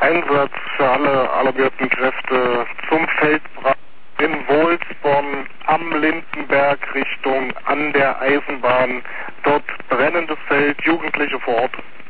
Einsatz für alle alliierten Kräfte zum Feldbrand in Wolfsborn am Lindenberg Richtung an der Eisenbahn. Dort brennendes Feld, Jugendliche vor Ort.